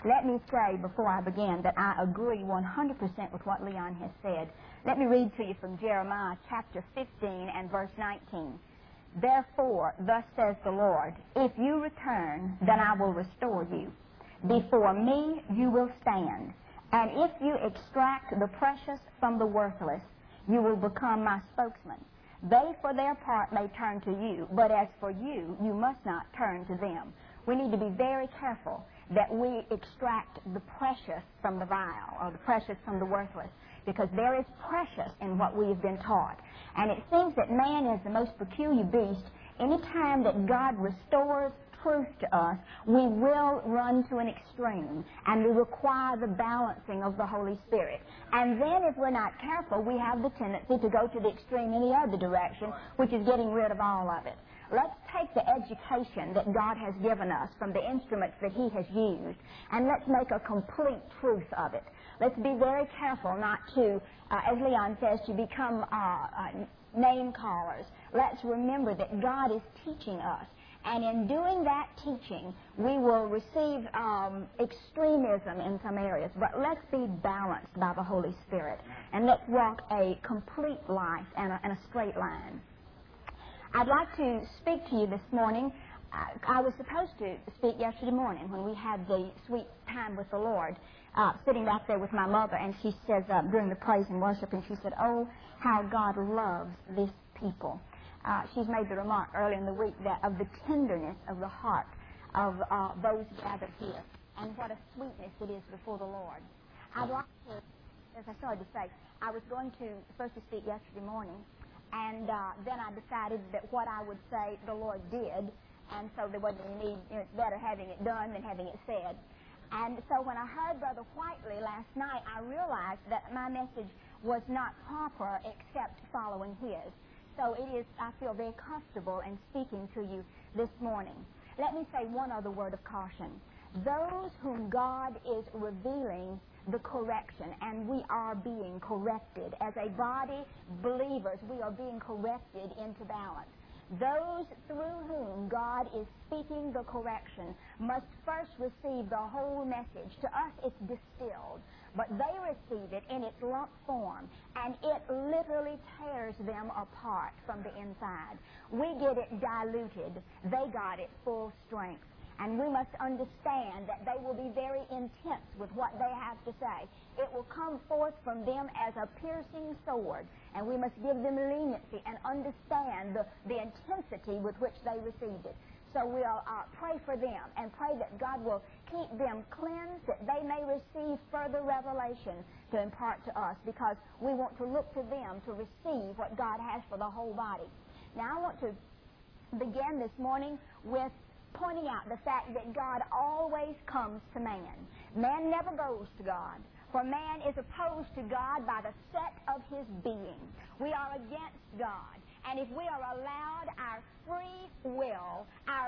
Let me say before I begin that I agree 100% with what Leon has said. Let me read to you from Jeremiah chapter 15 and verse 19. Therefore, thus says the Lord, if you return, then I will restore you. Before me you will stand, and if you extract the precious from the worthless, you will become my spokesman. They, for their part, may turn to you, but as for you, you must not turn to them. We need to be very careful that we extract the precious from the vile, or the precious from the worthless, because there is precious in what we have been taught. And it seems that man is the most peculiar beast. Any time that God restores truth to us, we will run to an extreme, and we require the balancing of the Holy Spirit. And then if we're not careful, we have the tendency to go to the extreme in the other direction, which is getting rid of all of it. Let's take the education that God has given us from the instruments that He has used, and let's make a complete truth of it. Let's be very careful not to, as Leon says, to become name callers. Let's remember that God is teaching us, and in doing that teaching, we will receive extremism in some areas, but let's be balanced by the Holy Spirit, and let's walk a complete life and a straight line. I'd like to speak to you this morning. I was supposed to speak yesterday morning when we had the sweet time with the Lord, sitting back there with my mother, and she says, during the praise and worship, and she said, oh, how God loves this people. She's made the remark earlier in the week that of the tenderness of the heart of those gathered here, and what a sweetness it is before the Lord. I'd like to, as I started to say, I was supposed to speak yesterday morning, and then I decided that what I would say, the Lord did, and so there wasn't any need. It's better having it done than having it said. And so when I heard Brother Whiteley last night, I realized that my message was not proper except following his. So I feel very comfortable in speaking to you this morning. Let me say one other word of caution. Those whom God is revealing the correction, and we are being corrected. As a body, believers, we are being corrected into balance. Those through whom God is speaking the correction must first receive the whole message. To us, it's distilled, but they receive it in its lump form, and it literally tears them apart from the inside. We get it diluted. They got it full strength. And we must understand that they will be very intense with what they have to say. It will come forth from them as a piercing sword, and we must give them leniency and understand the intensity with which they received it. So we'll pray for them and pray that God will keep them cleansed, that they may receive further revelation to impart to us, because we want to look to them to receive what God has for the whole body. Now I want to begin this morning with pointing out the fact that God always comes to man. Man never goes to God, for man is opposed to God by the set of his being. We are against God, and if we are allowed our free will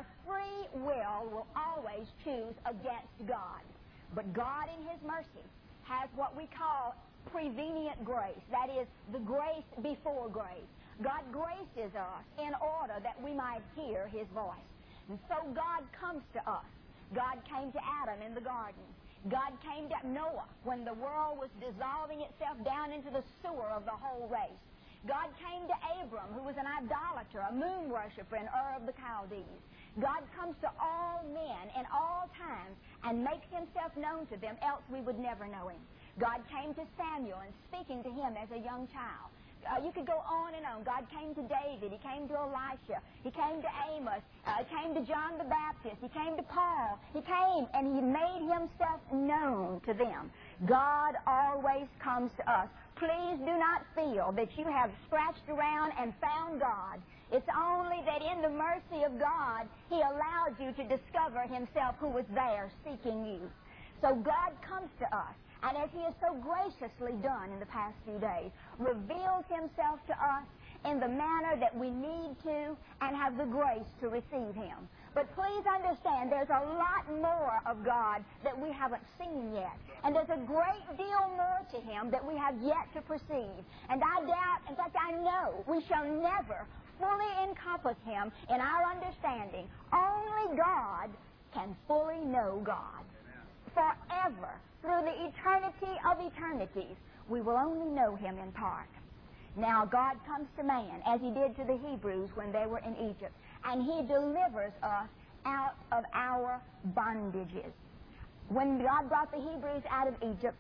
will always choose against God. But God in His mercy has what we call prevenient grace, that is, the grace before grace. God graces us in order that we might hear His voice. And so God comes to us. God came to Adam in the garden. God came to Noah when the world was dissolving itself down into the sewer of the whole race. God came to Abram, who was an idolater, a moon worshiper in Ur of the Chaldees. God comes to all men in all times and makes Himself known to them, else we would never know Him. God came to Samuel and speaking to him as a young child. You could go on and on. God came to David. He came to Elisha. He came to Amos. He came to John the Baptist. He came to Paul. He came and He made Himself known to them. God always comes to us. Please do not feel that you have scratched around and found God. It's only that in the mercy of God, He allowed you to discover Himself who was there seeking you. So God comes to us. And as He has so graciously done in the past few days, reveals Himself to us in the manner that we need to and have the grace to receive Him. But please understand, there's a lot more of God that we haven't seen yet. And there's a great deal more to Him that we have yet to perceive. And I doubt, in fact I know, we shall never fully encompass Him in our understanding. Only God can fully know God. forever, through the eternity of eternities, we will only know Him in part. Now God comes to man, as He did to the Hebrews when they were in Egypt, and He delivers us out of our bondages. When God brought the Hebrews out of Egypt,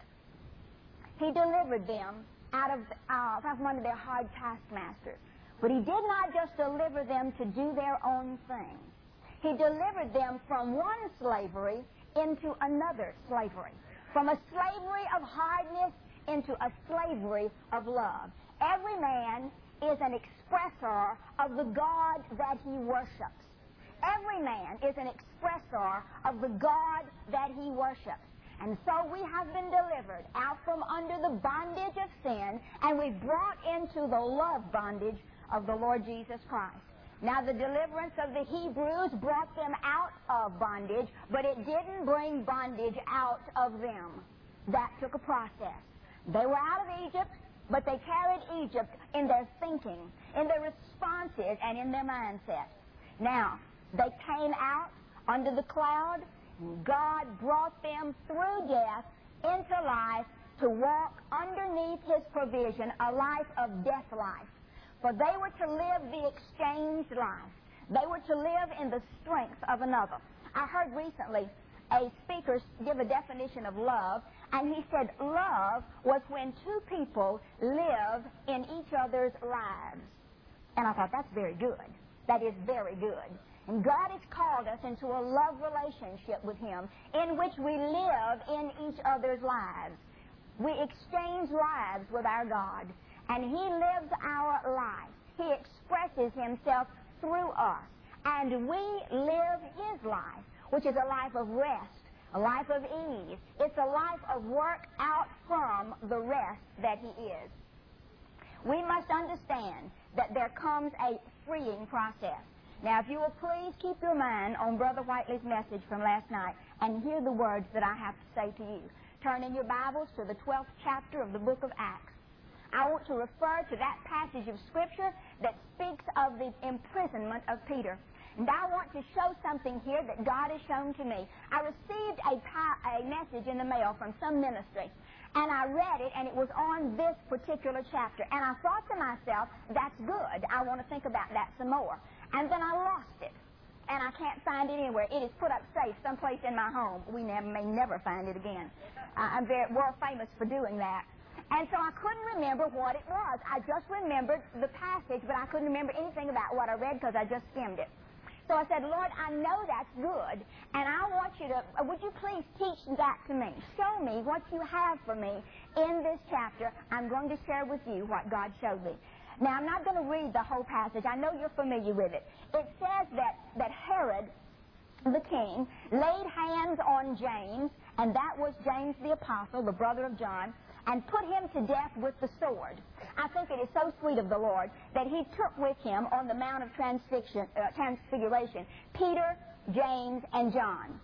He delivered them from under their hard taskmasters. But He did not just deliver them to do their own thing. He delivered them from one slavery into another slavery. From a slavery of hardness into a slavery of love. Every man is an expressor of the God that he worships. Every man is an expressor of the God that he worships. And so we have been delivered out from under the bondage of sin, and we've brought into the love bondage of the Lord Jesus Christ. Now, the deliverance of the Hebrews brought them out of bondage, but it didn't bring bondage out of them. That took a process. They were out of Egypt, but they carried Egypt in their thinking, in their responses, and in their mindset. Now, they came out under the cloud. God brought them through death into life to walk underneath His provision, a life of death life. For they were to live the exchanged life. They were to live in the strength of another. I heard recently a speaker give a definition of love, and he said love was when two people live in each other's lives. And I thought, that's very good. That is very good. And God has called us into a love relationship with Him in which we live in each other's lives. We exchange lives with our God, and He lives our life. He expresses Himself through us, and we live His life, which is a life of rest, a life of ease. It's a life of work out from the rest that He is. We must understand that there comes a freeing process. Now, if you will please keep your mind on Brother Whiteley's message from last night and hear the words that I have to say to you. Turn in your Bibles to the 12th chapter of the book of Acts. I want to refer to that passage of Scripture that speaks of the imprisonment of Peter. And I want to show something here that God has shown to me. I received a message in the mail from some ministry, and I read it, and it was on this particular chapter. And I thought to myself, that's good. I want to think about that some more. And then I lost it, and I can't find it anywhere. It is put up safe someplace in my home. We may never find it again. I'm very world famous for doing that. And so I couldn't remember what it was. I just remembered the passage, but I couldn't remember anything about what I read because I just skimmed it. So I said, Lord, I know that's good, and I want you to, would you please teach that to me? Show me what you have for me in this chapter. I'm going to share with you what God showed me. Now, I'm not going to read the whole passage. I know you're familiar with it. It says that Herod, the king, laid hands on James, and that was James the apostle, the brother of John, and put him to death with the sword. I think it is so sweet of the Lord that He took with Him on the Mount of Transfiguration Peter, James, and John.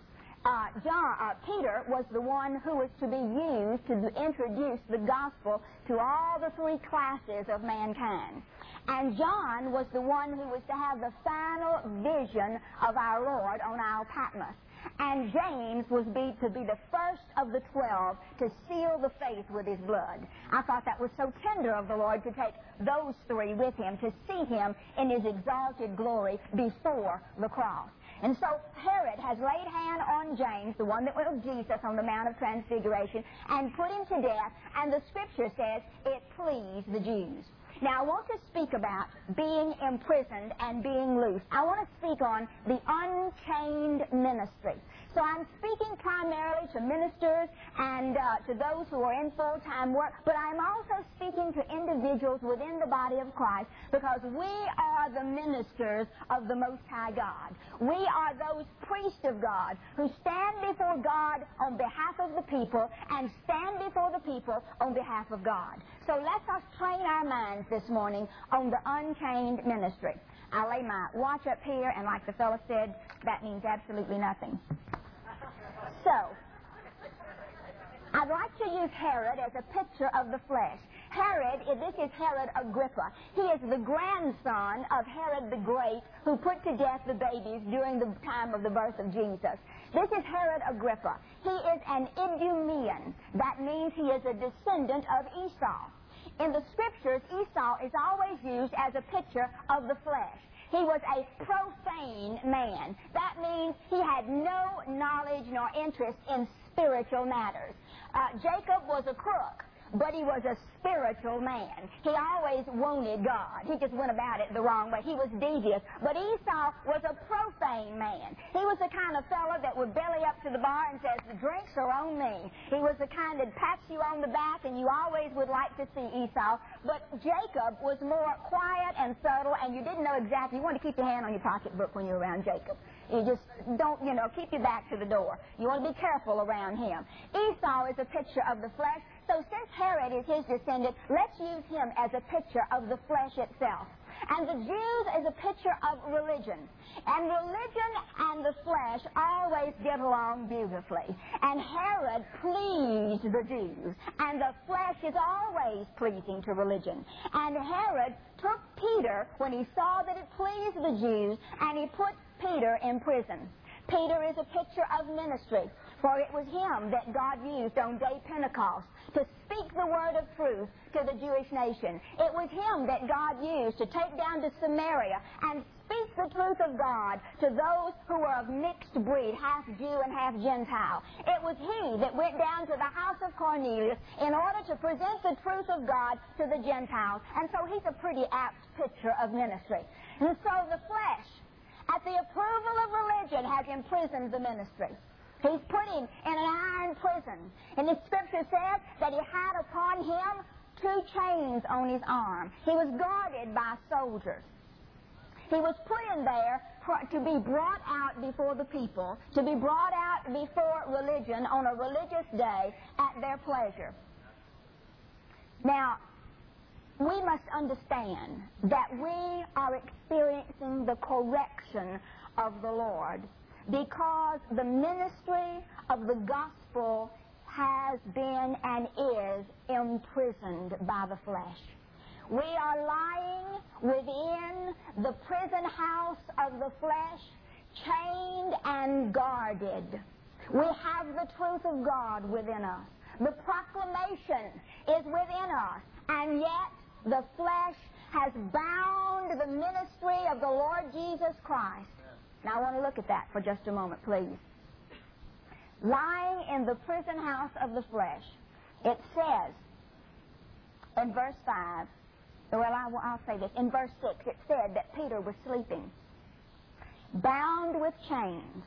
Peter was the one who was to be used to introduce the gospel to all the three classes of mankind. And John was the one who was to have the final vision of our Lord on Isle Patmos. And James was to be the first of the 12 to seal the faith with his blood. I thought that was so tender of the Lord to take those three with Him, to see Him in His exalted glory before the cross. And so Herod has laid hand on James, the one that was Jesus on the Mount of Transfiguration, and put him to death, and the Scripture says it pleased the Jews. Now, I want to speak about being imprisoned and being loose. I want to speak on the unchained ministry. So I'm speaking primarily to ministers and to those who are in full-time work, but I'm also speaking to individuals within the body of Christ because we are the ministers of the Most High God. We are those priests of God who stand before God on behalf of the people and stand before the people on behalf of God. So let us train our minds this morning on the unchained ministry. I lay my watch up here, and like the fellow said, that means absolutely nothing. So, I'd like to use Herod as a picture of the flesh. Herod, this is Herod Agrippa. He is the grandson of Herod the Great, who put to death the babies during the time of the birth of Jesus. This is Herod Agrippa. He is an Idumean. That means he is a descendant of Esau. In the Scriptures, Esau is always used as a picture of the flesh. He was a profane man. That means he had no knowledge nor interest in spiritual matters. Jacob was a crook, but he was a spiritual man. He always wounded God. He just went about it the wrong way. He was devious. But Esau was a profane man. He was the kind of fellow that would belly up to the bar and says, the drinks are on me. He was the kind that pats you on the back, and you always would like to see Esau. But Jacob was more quiet and subtle, and you didn't know exactly. You wanted to keep your hand on your pocketbook when you were around Jacob. You just don't, keep your back to the door. You want to be careful around him. Esau is a picture of the flesh. So since Herod is his descendant, let's use him as a picture of the flesh itself. And the Jews is a picture of religion. And religion and the flesh always get along beautifully. And Herod pleased the Jews. And the flesh is always pleasing to religion. And Herod took Peter when he saw that it pleased the Jews, and he put Peter in prison. Peter is a picture of ministry, for it was him that God used on day Pentecost to speak the word of truth to the Jewish nation. It was him that God used to take down to Samaria and speak the truth of God to those who were of mixed breed, half Jew and half Gentile. It was he that went down to the house of Cornelius in order to present the truth of God to the Gentiles. And so he's a pretty apt picture of ministry. And so the flesh, at the approval of religion, has imprisoned the ministry. He's put him in an iron prison. And the Scripture says that he had upon him 2 chains on his arm. He was guarded by soldiers. He was put in there to be brought out before the people, to be brought out before religion on a religious day at their pleasure. Now, we must understand that we are experiencing the correction of the Lord, because the ministry of the gospel has been and is imprisoned by the flesh. We are lying within the prison house of the flesh, chained and guarded. We have the truth of God within us. The proclamation is within us, and yet the flesh has bound the ministry of the Lord Jesus Christ. Now I want to look at that for just a moment, please. Lying in the prison house of the flesh, it says in verse 5, well, I'll say this. In verse 6, it said that Peter was sleeping, bound with chains.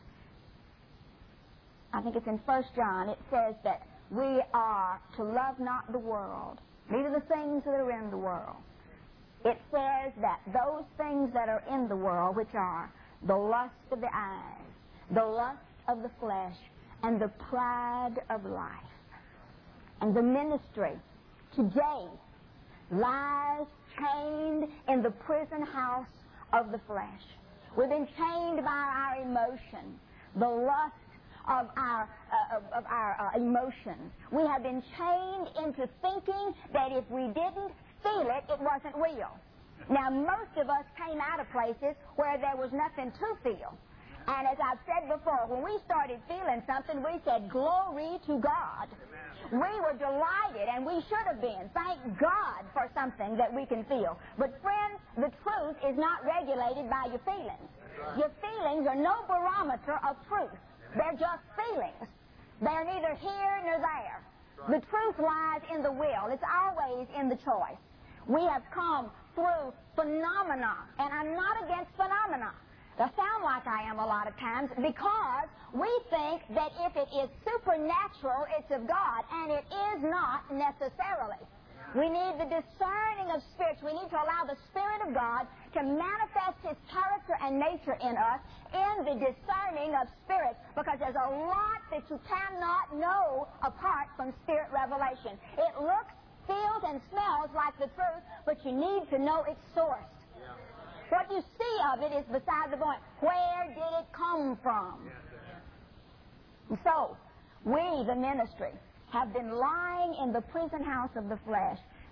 I think it's in 1 John. It says that we are to love not the world, neither the things that are in the world. It says that those things that are in the world, which are the lust of the eyes, the lust of the flesh, and the pride of life. And the ministry today lies chained in the prison house of the flesh. We've been chained by our emotions, the lust of our emotions. We have been chained into thinking that if we didn't feel it, it wasn't real. Now, most of us came out of places where there was nothing to feel. And as I've said before, when we started feeling something, we said, glory to God. Amen. We were delighted, and we should have been. Thank God for something that we can feel. But friends, the truth is not regulated by your feelings. Right. Your feelings are no barometer of truth. Amen. They're just feelings. They're neither here nor there. Right. The truth lies in the will. It's always in the choice. We have come through phenomena, and I'm not against phenomena. I sound like I am a lot of times, because we think that if it is supernatural, it's of God, and it is not necessarily. We need the discerning of spirits. We need to allow the Spirit of God to manifest His character and nature in us in the discerning of spirits, because there's a lot that you cannot know apart from Spirit revelation. It looks, feels, and smells like the truth, but you need to know its source. What you see of it is beside the point. Where did it come from? And so, we, the ministry, have been lying in the prison house of the flesh,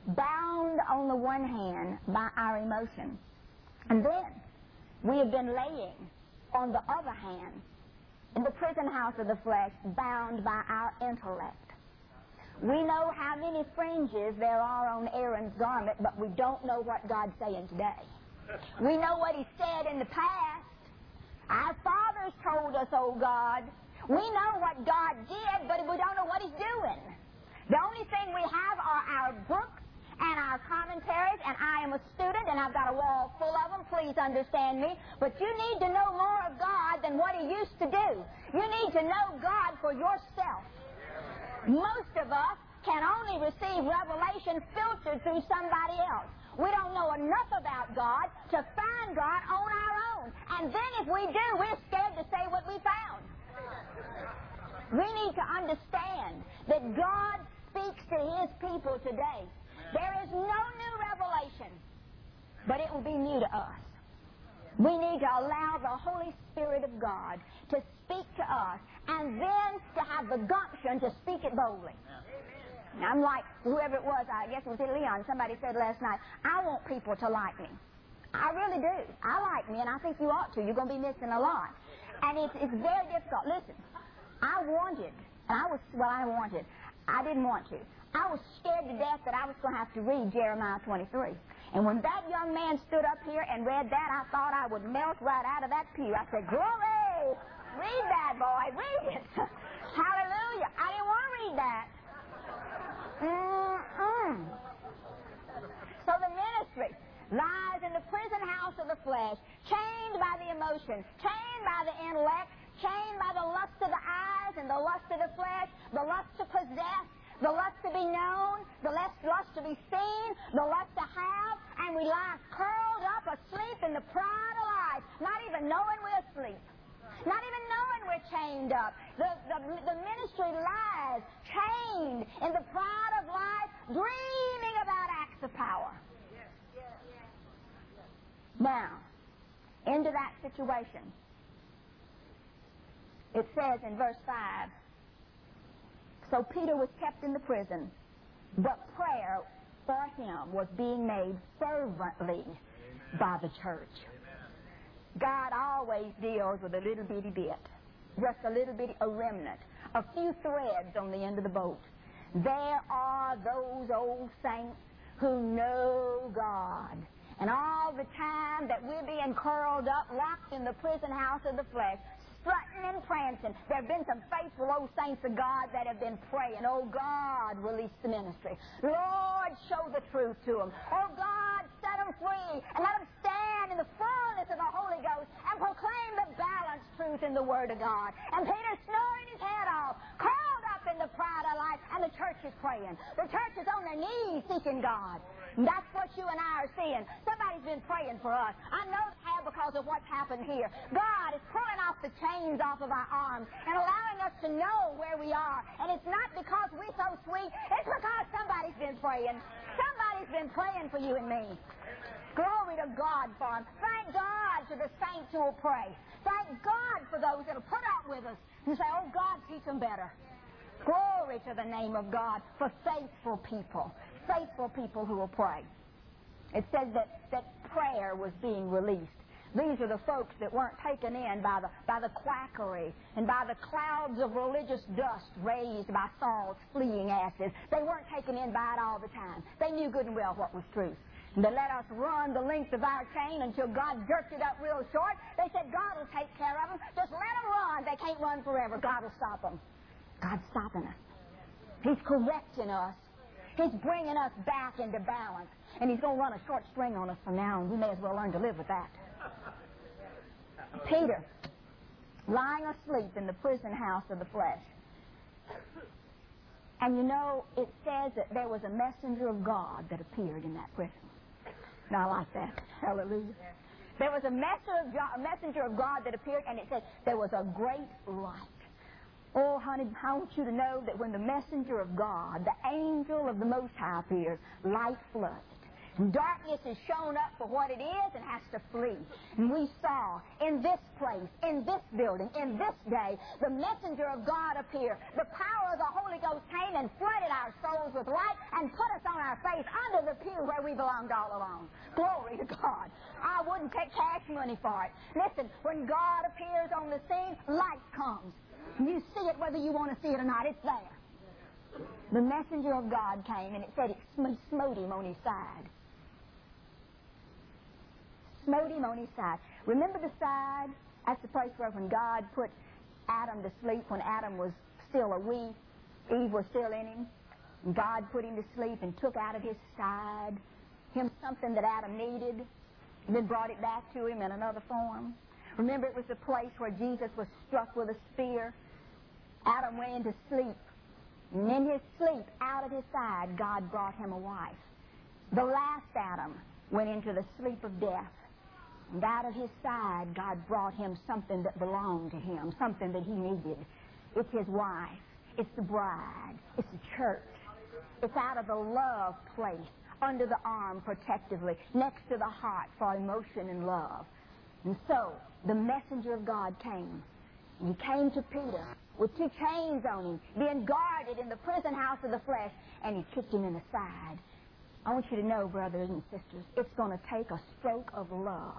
bound on the one hand by our emotions. And then we have been laying on the other hand in the prison house of the flesh, bound by our intellect. We know how many fringes there are on Aaron's garment, but we don't know what God's saying today. We know what He said in the past. Our fathers told us, oh God. We know what God did, but we don't know what He's doing. The only thing we have are our books and our commentaries, and I am a student, and I've got a wall full of them. Please understand me. But you need to know more of God than what He used to do. You need to know God for yourself. Most of us can only receive revelation filtered through somebody else. We don't know enough about God to find God on our own. And then if we do, we're scared to say what we found. We need to understand that God speaks to His people today. There is no new revelation, but it will be new to us. We need to allow the Holy Spirit of God to speak to us, and then to have the gumption to speak it boldly. Now, I'm like whoever it was, I guess it was Leon, somebody said last night, I want people to like me. I really do. I like me, and I think you ought to. You're going to be missing a lot. And it's very difficult. Listen, I didn't want to. I was scared to death that I was going to have to read Jeremiah 23. And when that young man stood up here and read that, I thought I would melt right out of that pew. I said, glory! Read that, boy. Read it. Hallelujah. I didn't want to read that. So the ministry lies in the prison house of the flesh, chained by the emotions, chained by the intellect, chained by the lust of the eyes and the lust of the flesh, the lust to possess, the lust to be known, the lust to be seen, the lust to have, and we lie curled up asleep in the pride of life, not even knowing we're asleep, not even knowing we're chained up. The ministry lies chained in the pride of life, dreaming about acts of power. Now, into that situation, it says in verse 5, so Peter was kept in the prison, but prayer for him was being made fervently by the church. God always deals with a little bitty bit, just a little bitty, a remnant, a few threads on the end of the boat. There are those old saints who know God. And all the time that we're being curled up, locked in the prison house of the flesh, strutting and prancing, there have been some faithful old saints of God that have been praying, oh God, release the ministry. Lord, show the truth to them. Oh God, set them free and let them stand in the fullness of the Holy Ghost and proclaim the balanced truth in the Word of God. And Peter's snoring his head off, curled up in the pride of life, and the church is praying. The church is on their knees seeking God. And that's what you and I are seeing. Somebody's been praying for us. I know they have because of what's happened here. God is pulling off the chains off of our arms and allowing us to know where we are. And it's not because we're so sweet. It's because somebody's been praying. Somebody's been praying for you and me. Glory to God for them. Thank God for the saints who will pray. Thank God for those that will put up with us and say, oh God, teach them better. Glory to the name of God for faithful people who will pray. It says that prayer was being released. These are the folks that weren't taken in by the quackery and by the clouds of religious dust raised by Saul's fleeing asses. They weren't taken in by it all the time. They knew good and well what was truth. And they let us run the length of our chain until God jerked it up real short. They said, God will take care of them. Just let them run. They can't run forever. God will stop them. God's stopping us. He's correcting us. He's bringing us back into balance. And He's going to run a short string on us from now on. We may as well learn to live with that. Peter, lying asleep in the prison house of the flesh. And you know, it says that there was a messenger of God that appeared in that prison. Now, I like that. Hallelujah. There was a messenger of God that appeared, and it said there was a great light. Oh, honey, I want you to know that when the messenger of God, the angel of the Most High appears, light flooded. And darkness is shown up for what it is and has to flee. And we saw in this place, in this building, in this day, the messenger of God appear. The power of the Holy Ghost came and flooded our souls with light and put us on our face under the pew where we belonged all along. Glory to God. I wouldn't take cash money for it. Listen, when God appears on the scene, light comes. You see it whether you want to see it or not. It's there. The messenger of God came and it said it smote him on his side. Smote him on his side. Remember the side? That's the place where when God put Adam to sleep, when Adam was still a wee, Eve was still in him, and God put him to sleep and took out of his side him something that Adam needed, and then brought it back to him in another form. Remember, it was the place where Jesus was struck with a spear. Adam went into sleep, and in his sleep, out of his side, God brought him a wife. The last Adam went into the sleep of death. And out of his side, God brought him something that belonged to him, something that he needed. It's his wife. It's the bride. It's the church. It's out of the love place, under the arm protectively, next to the heart for emotion and love. And so, the messenger of God came. And he came to Peter with 2 chains on him, being guarded in the prison house of the flesh, and he kicked him in the side. I want you to know, brothers and sisters, it's going to take a stroke of love.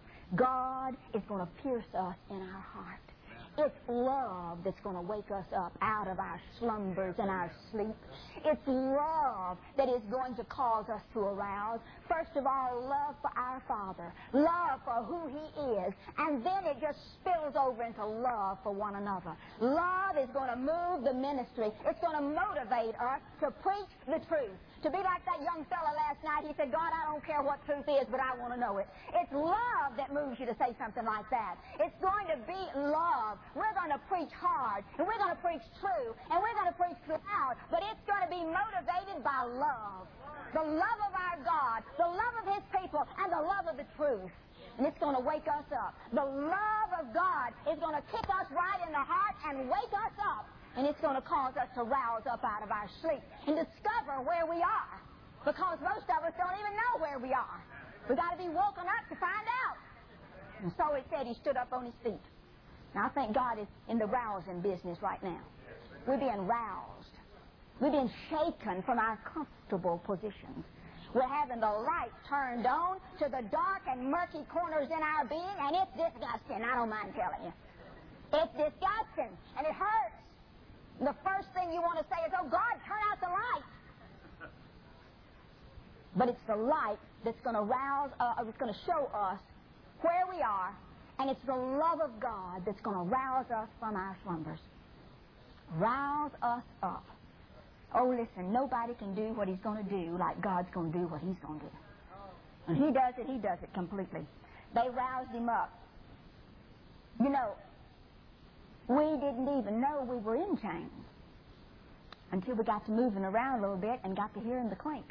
God is going to pierce us in our heart. It's love that's going to wake us up out of our slumbers and our sleep. It's love that is going to cause us to arouse. First of all, love for our Father, love for who He is, and then it just spills over into love for one another. Love is going to move the ministry. It's going to motivate us to preach the truth. To be like that young fella last night, he said, God, I don't care what truth is, but I want to know it. It's love that moves you to say something like that. It's going to be love. We're going to preach hard, and we're going to preach true, and we're going to preach loud, but it's going to be motivated by love. The love of our God, the love of His people, and the love of the truth. And it's going to wake us up. The love of God is going to kick us right in the heart and wake us up. And it's going to cause us to rouse up out of our sleep and discover where we are. Because most of us don't even know where we are. We've got to be woken up to find out. And so it said he stood up on his feet. Now I think God is in the rousing business right now. We're being roused. We're being shaken from our comfortable positions. We're having the light turned on to the dark and murky corners in our being, and it's disgusting. I don't mind telling you. It's disgusting, and it hurts. The first thing you want to say is, oh, God, turn out the light. But it's the light that's going to rouse, it's going to show us where we are, and it's the love of God that's going to rouse us from our slumbers. Rouse us up. Oh, listen, nobody can do what He's going to do like God's going to do what He's going to do. When He does it completely. They roused Him up. You know, we didn't even know we were in chains until we got to moving around a little bit and got to hearing the clink.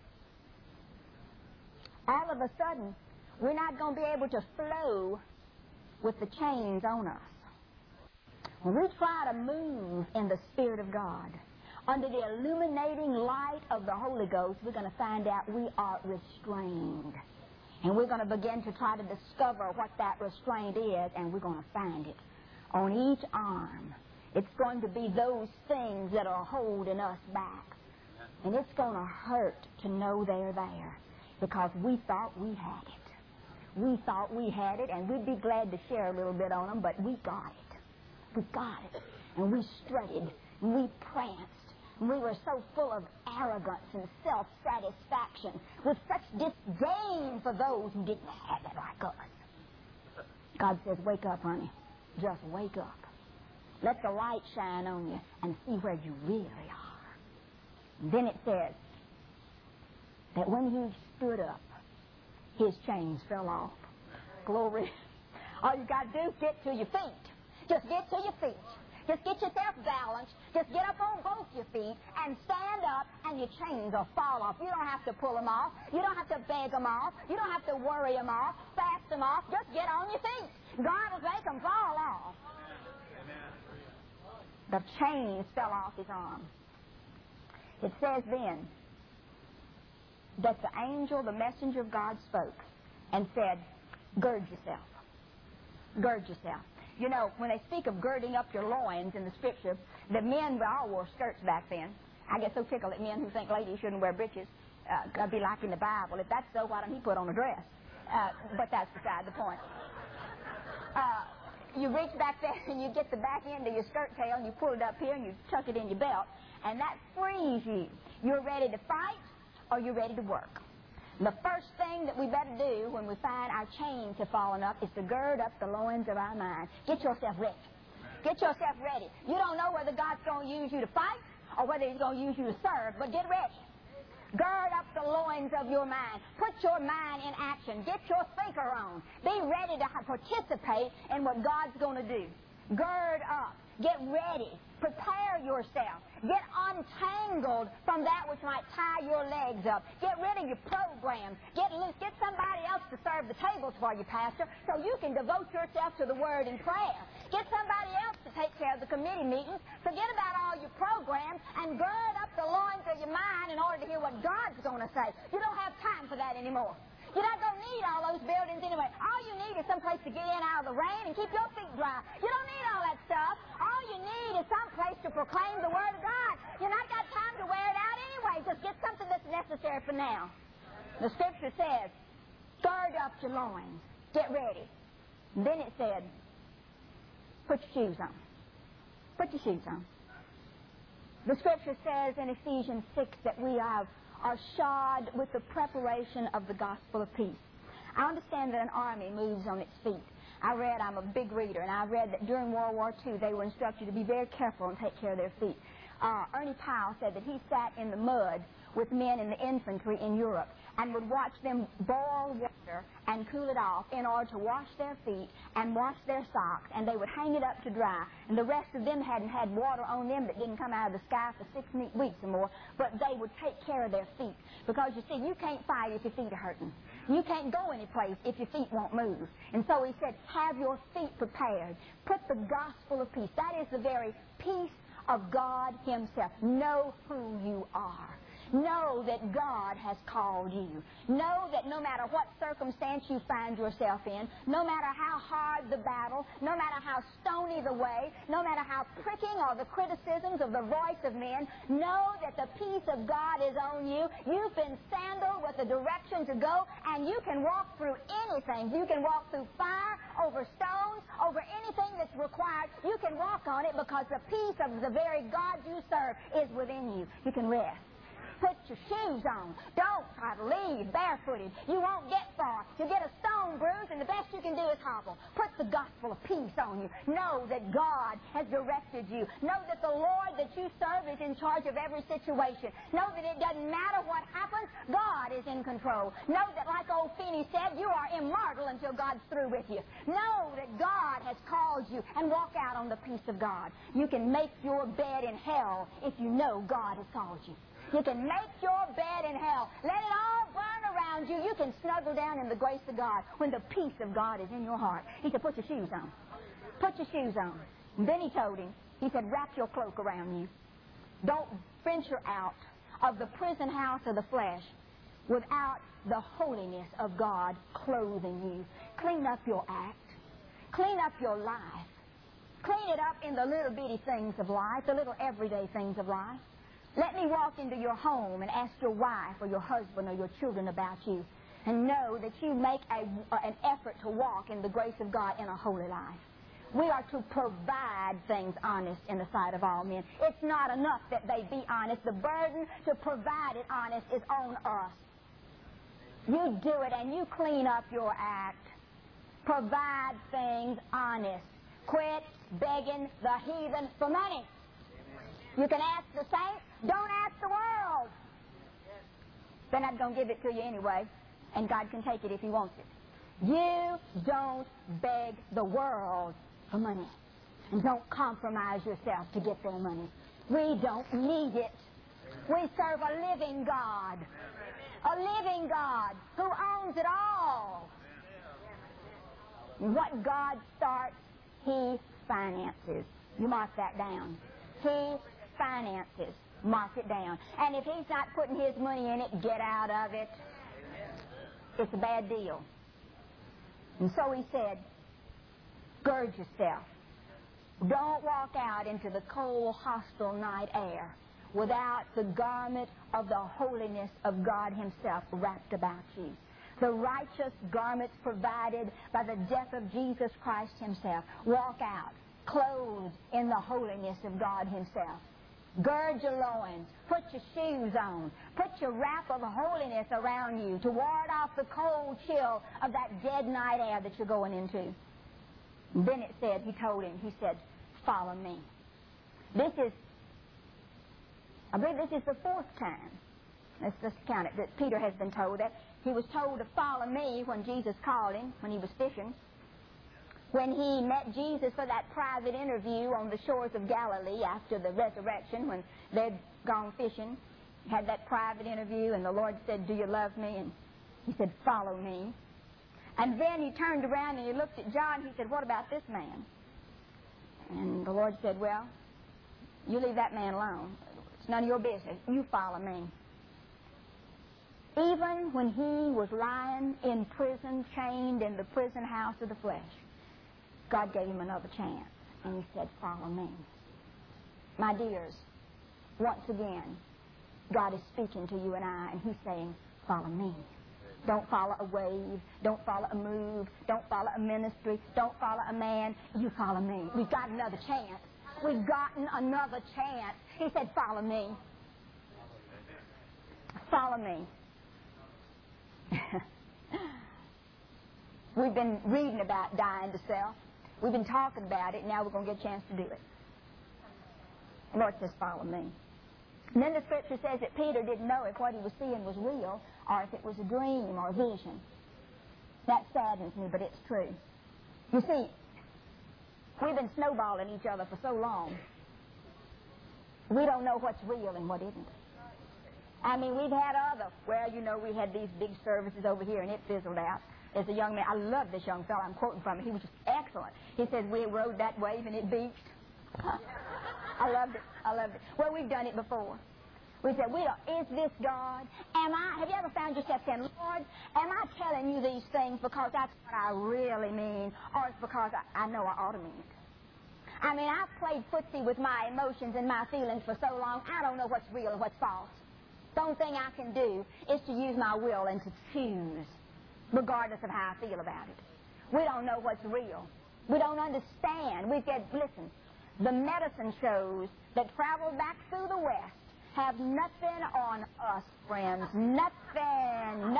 All of a sudden, we're not going to be able to flow with the chains on us. When we try to move in the Spirit of God, under the illuminating light of the Holy Ghost, we're going to find out we are restrained. And we're going to begin to try to discover what that restraint is, and we're going to find it. On each arm, it's going to be those things that are holding us back. And it's going to hurt to know they're there because we thought we had it. We thought we had it, and we'd be glad to share a little bit on them, but we got it. We got it. And we strutted, and we pranced, and we were so full of arrogance and self-satisfaction with such disdain for those who didn't have it like us. God says, wake up, honey. Just wake up. Let the light shine on you and see where you really are. And then it says that when he stood up, his chains fell off. Glory. All you got to do is get to your feet. Just get to your feet. Just get yourself balanced. Just get up on both your feet and stand up, and your chains will fall off. You don't have to pull them off. You don't have to beg them off. You don't have to worry them off, fast them off. Just get on your feet. God will make them fall off. The chains fell off his arm. It says then that the angel, the messenger of God, spoke and said, gird yourself. Gird yourself. You know, when they speak of girding up your loins in the Scripture, the men all wore skirts back then. I get so tickled at men who think ladies shouldn't wear breeches. I'd be like in the Bible. If that's so, why don't he put on a dress? But that's beside the point. You reach back there and you get the back end of your skirt tail and you pull it up here and you tuck it in your belt, and that frees you. You're ready to fight or you're ready to work. And the first thing that we better do when we find our chains have fallen up is to gird up the loins of our mind. Get yourself ready. Get yourself ready. You don't know whether God's going to use you to fight or whether He's going to use you to serve, but get ready. Gird up the loins of your mind. Put your mind in action. Get your thinker on. Be ready to participate in what God's going to do. Gird up. Get ready. Prepare yourself. Get untangled from that which might tie your legs up. Get rid of your programs. Get loose. Get somebody else to serve the tables for you, Pastor, so you can devote yourself to the Word and prayer. Get somebody else to take care of the committee meetings. Forget about all your programs and gird up the loins of your mind in order to hear what God's going to say. You don't have time for that anymore. You're not going to need all those buildings anyway. All you need is some place to get in out of the rain and keep your feet dry. You don't need all that stuff. All you need is some place to proclaim the Word of God. You're not got time to wear it out anyway. Just get something that's necessary for now. The Scripture says, gird up your loins. Get ready. And then it said, put your shoes on. Put your shoes on. The Scripture says in Ephesians 6 that we are shod with the preparation of the gospel of peace. I understand that an army moves on its feet. I'm a big reader, and I read that during World War II they were instructed to be very careful and take care of their feet. Ernie Powell said that he sat in the mud with men in the infantry in Europe and would watch them boil water and cool it off in order to wash their feet and wash their socks, and they would hang it up to dry. And the rest of them hadn't had water on them that didn't come out of the sky for 6 weeks or more, but they would take care of their feet. Because, you see, you can't fight if your feet are hurting. You can't go any place if your feet won't move. And so he said, have your feet prepared. Put the gospel of peace. That is the very peace of God Himself. Know who you are. Know that God has called you. Know that no matter what circumstance you find yourself in, no matter how hard the battle, no matter how stony the way, no matter how pricking or the criticisms of the voice of men, know that the peace of God is on you. You've been sandaled with the direction to go, and you can walk through anything. You can walk through fire, over stones, over anything that's required. You can walk on it because the peace of the very God you serve is within you. You can rest. Put your shoes on. Don't try to leave barefooted. You won't get far. You'll get a stone bruise, and the best you can do is hobble. Put the gospel of peace on you. Know that God has directed you. Know that the Lord that you serve is in charge of every situation. Know that it doesn't matter what happens, God is in control. Know that, like old Feeney said, you are immortal until God's through with you. Know that God has called you, and walk out on the peace of God. You can make your bed in hell if you know God has called you. You can make your bed in hell. Let it all burn around you. You can snuggle down in the grace of God when the peace of God is in your heart. He said, put your shoes on. Put your shoes on. And then he told him, he said, wrap your cloak around you. Don't venture out of the prison house of the flesh without the holiness of God clothing you. Clean up your act. Clean up your life. Clean it up in the little bitty things of life, the little everyday things of life. Let me walk into your home and ask your wife or your husband or your children about you, and know that you make an effort to walk in the grace of God in a holy life. We are to provide things honest in the sight of all men. It's not enough that they be honest. The burden to provide it honest is on us. You do it and you clean up your act. Provide things honest. Quit begging the heathen for money. You can ask the saints. Don't ask the world. They're not going to give it to you anyway, and God can take it if He wants it. You don't beg the world for money, and don't compromise yourself to get their money. We don't need it. We serve a living God who owns it all. What God starts, He finances. You mark that down. He finances. Mark it down. And if he's not putting his money in it, get out of it. It's a bad deal. And so he said, gird yourself. Don't walk out into the cold, hostile night air without the garment of the holiness of God himself wrapped about you. The righteous garments provided by the death of Jesus Christ himself. Walk out, clothed in the holiness of God himself. Gird your loins. Put your shoes on. Put your wrap of holiness around you to ward off the cold chill of that dead night air that you're going into. Then it said, he told him, he said, follow me. I believe this is the fourth time. Let's just count it, that Peter has been told that. He was told to follow me when Jesus called him, when he was fishing. When he met Jesus for that private interview on the shores of Galilee after the resurrection, when they'd gone fishing, had that private interview, and the Lord said, do you love me? And he said, follow me. And then he turned around and he looked at John. He said, what about this man? And the Lord said, well, you leave that man alone. It's none of your business. You follow me. Even when he was lying in prison, chained in the prison house of the flesh, God gave him another chance. And he said, follow me. My dears, once again, God is speaking to you and I, and he's saying, follow me. Don't follow a wave. Don't follow a move. Don't follow a ministry. Don't follow a man. You follow me. We've got another chance. We've gotten another chance. He said, follow me. Follow me. We've been reading about dying to self. We've been talking about it. Now we're going to get a chance to do it. The Lord says, follow me. And then the Scripture says that Peter didn't know if what he was seeing was real or if it was a dream or a vision. That saddens me, but it's true. You see, we've been snowballing each other for so long. We don't know what's real and what isn't. I mean, we've had we had these big services over here and it fizzled out. There's a young man, I love this young fellow, I'm quoting from him, he was just excellent. He said, we rode that wave and it beached. I loved it. Well, we've done it before. We said, is this God? Have you ever found yourself saying, Lord, am I telling you these things because that's what I really mean, or it's because I know I ought to mean it? I mean, I've played footsie with my emotions and my feelings for so long, I don't know what's real and what's false. The only thing I can do is to use my will and to choose, regardless of how I feel about it. We don't know what's real. We don't understand. Listen, the medicine shows that travel back through the West have nothing on us, friends. Nothing.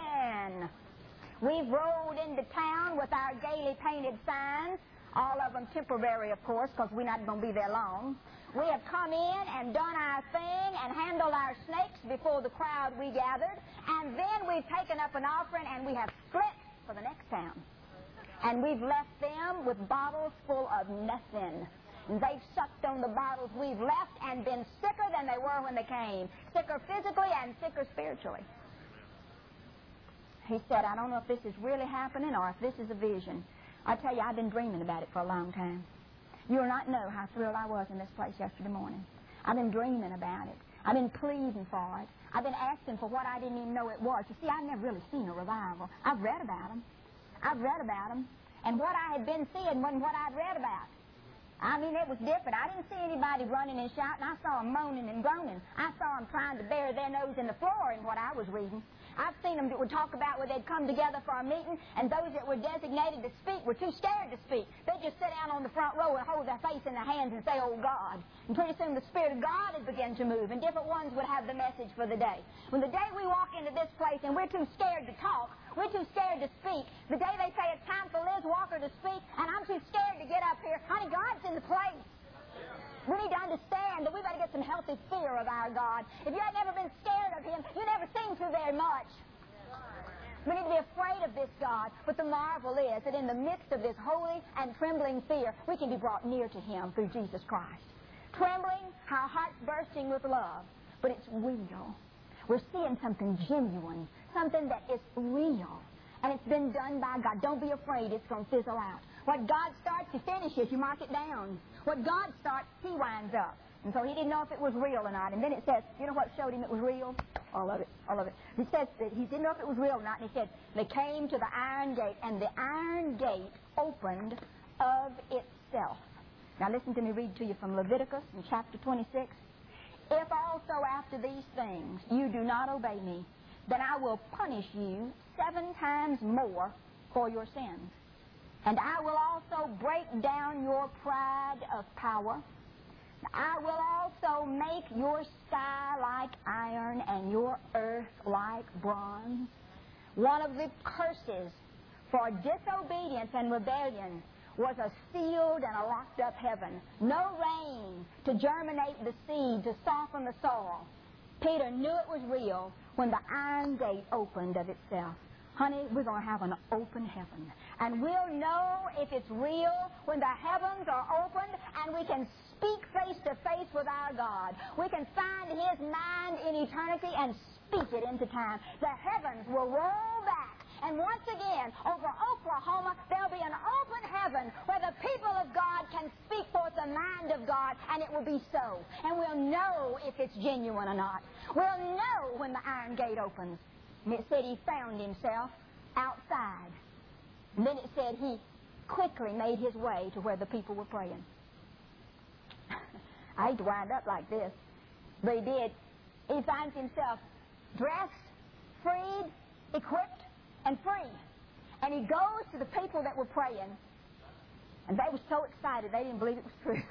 We've rolled into town with our gaily painted signs, all of them temporary, of course, because we're not going to be there long. We have come in and done our thing and handled our snakes before the crowd we gathered, and then we've taken up an offering and we have split for the next town. And we've left them with bottles full of nothing. And they've sucked on the bottles we've left and been sicker than they were when they came. Sicker physically and sicker spiritually. He said, I don't know if this is really happening or if this is a vision. I tell you, I've been dreaming about it for a long time. You will not know how thrilled I was in this place yesterday morning. I've been dreaming about it. I've been pleading for it. I've been asking for what I didn't even know it was. You see, I've never really seen a revival. I've read about them. And what I had been seeing wasn't what I'd read about. I mean, it was different. I didn't see anybody running and shouting. I saw them moaning and groaning. I saw them trying to bury their nose in the floor in what I was reading. I've seen them that would talk about where they'd come together for a meeting, and those that were designated to speak were too scared to speak. They'd just sit down on the front row and hold their face in their hands and say, oh, God. And pretty soon the Spirit of God would begin to move, and different ones would have the message for the day. When the day we walk into this place and we're too scared to talk, we're too scared to speak, the day they say it's time for Liz Walker to speak, and I'm too scared to get up here, honey, God's in the place. We need to understand that we've got to get some healthy fear of our God. If you have never been scared of Him, you never seen too very much. We need to be afraid of this God. But the marvel is that in the midst of this holy and trembling fear, we can be brought near to Him through Jesus Christ. Trembling, our hearts bursting with love, but it's real. We're seeing something genuine, something that is real. And it's been done by God. Don't be afraid it's going to fizzle out. What God starts, He finishes. You mark it down. What God starts, He winds up. And so he didn't know if it was real or not. And then it says, you know what showed him it was real? All of it, all of it. It says that he didn't know if it was real or not. And he said, they came to the iron gate, and the iron gate opened of itself. Now listen to me read to you from Leviticus in chapter 26. If also after these things you do not obey me, then I will punish you 7 times more for your sins. And I will also break down your pride of power. I will also make your sky like iron and your earth like bronze. One of the curses for disobedience and rebellion was a sealed and a locked up heaven. No rain to germinate the seed, to soften the soil. Peter knew it was real when the iron gate opened of itself. Honey, we're going to have an open heaven. And we'll know if it's real when the heavens are opened and we can speak face to face with our God. We can find His mind in eternity and speak it into time. The heavens will roll back. And once again, over Oklahoma, there'll be an open heaven where the people of God can speak forth the mind of God, and it will be so. And we'll know if it's genuine or not. We'll know when the iron gate opens. And it said he found himself outside. And then it said he quickly made his way to where the people were praying. I hate to wind up like this, but he did. He finds himself dressed, freed, equipped, and free. And he goes to the people that were praying, and they were so excited they didn't believe it was true.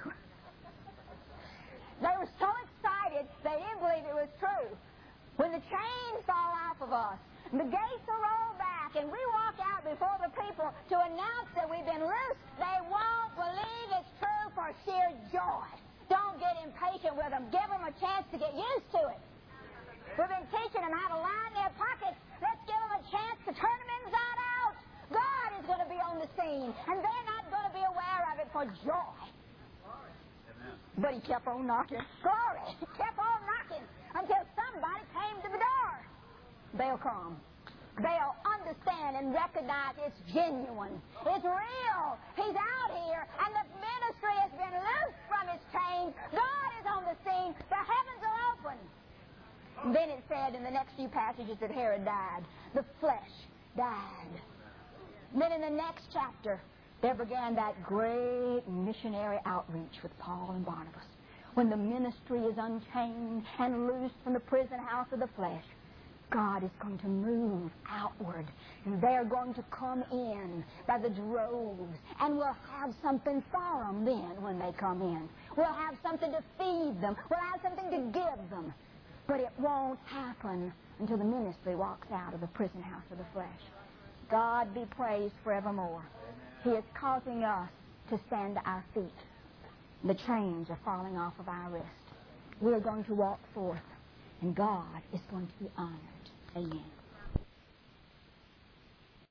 They were so excited they didn't believe it was true. When the chains fall off of us, the gates are rolled back, and we walk out before the people to announce that we've been loosed, they won't believe it's true for sheer joy. Don't get impatient with them. Give them a chance to get used to it. We've been teaching them how to line their pockets. Let's give them a chance to turn them inside out. God is going to be on the scene, and they're not going to be aware of it for joy. But he kept on knocking. Glory! He kept on knocking until somebody came to the door. They'll come. They'll understand and recognize it's genuine. It's real. He's out here, and the ministry has been loosed from its chains. God is on the scene. The heavens are open. And then it said in the next few passages that Herod died. The flesh died. And then in the next chapter, there began that great missionary outreach with Paul and Barnabas. When the ministry is unchained and loosed from the prison house of the flesh, God is going to move outward. And they're going to come in by the droves. And we'll have something for them then when they come in. We'll have something to feed them. We'll have something to give them. But it won't happen until the ministry walks out of the prison house of the flesh. God be praised forevermore. He is causing us to stand to our feet. The chains are falling off of our wrist. We're going to walk forth, and God is going to be honored. Amen.